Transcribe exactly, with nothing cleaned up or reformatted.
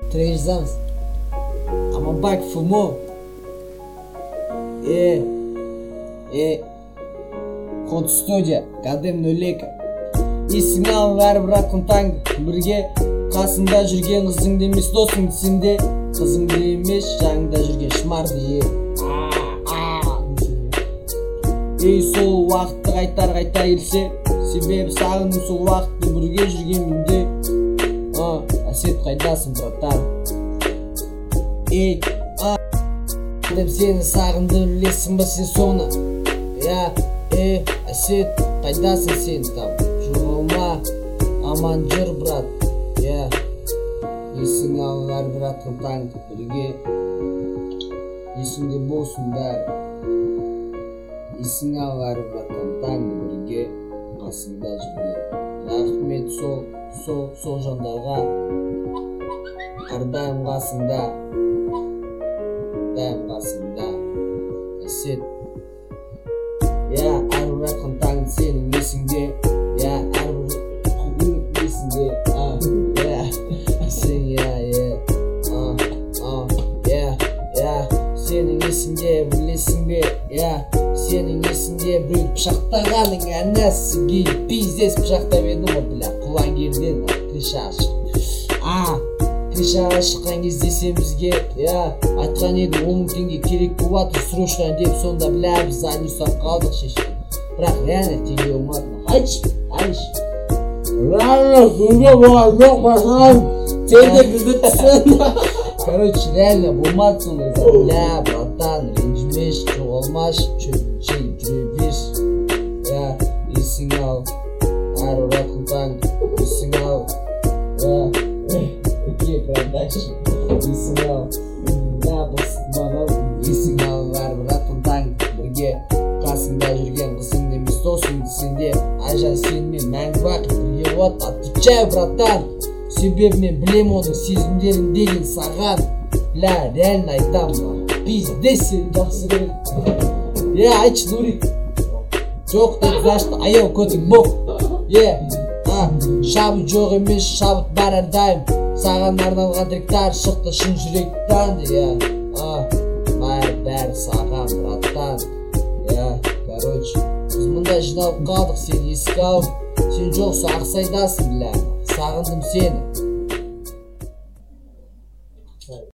трек жазамыз. Аманбек ФМО. Е, е, Ход студия, Гадем нөл екі. Есіңе алып әрбір атқан таңды бірге, қасында жүрген қызыңды емес досың десінде, қызыңды емес жаныңда жүрген шымарды е. Ей, сол уақытты қайтар қайта келсе, себебі сағындым сол уақытты бірге жүрген менде. Әсет қайдасың, братан? Ей, деп сені сағынды білесің ба сен соны? Я, ей, Әсет қайдасың сен там? Жоғалма, аман жүр, брат. Я, есіңе алып әрбір атқан таңды бірге, есіңде болсын бәрі. Есіңе алып әрбір атқан таңды бірге, қасыңда жүрген. Рахмет сол, сол, сол жандарға, әрдайым қасыңда, әрдайым қасыңда. Әсет, я, әрбір атқан таңды сенің есіңде, я, әрбір күн есіңде, я, сен, я, я, я, я, сенің есіңде, білесің бе, я, сенің есіңде біреу пышақтағаның әнәсі кейін пиздес пышақтап еді ғой, бля, құлагерден кришаға шық. А, кришаға шыққан кезде сен бізге, я, айтқан еді он мың теңге керек болады срочно деп, сонда бля біз әне ұстап қалдық шешкен. Бірақ реально теңге болмады. Айтшы, айтшы. Реально теңге болған жоқ, братан. Сен де бізді түсін. Короче, реально болмады сондай. Бля, братан, ренжімеш, жоғалмаш, жүре берш. Я, есіңе ал, әрбір атқан таңды, есіңе ал. Я, өте продакшн, есіңе ал. Я, бұлсыт маған, есіңе ал, әрбір атқан таңды бірге, қасыңда жүрген қызың емес досың десенде, айжан сенімен мәңгі бақи бірге болады. Отвечаю, братан, себебі мен білем оның сезімдерін деген саған. Бля, реально айтам, пиздес сені жақсы көреді. Е, айтшы, Нурик. Жоқ деп зашты, аяу көтің боқ. Е, шабыт жоқ емес, шабыт бар әрдайым. Саған арналған тректар шықты шын жүректен. Е, бәрі саған, браттан. Е, короче, біз мұнда жиналып қалдық, сен еске алып. Сен жоқса ақсайдасың, бля, сағындым сені.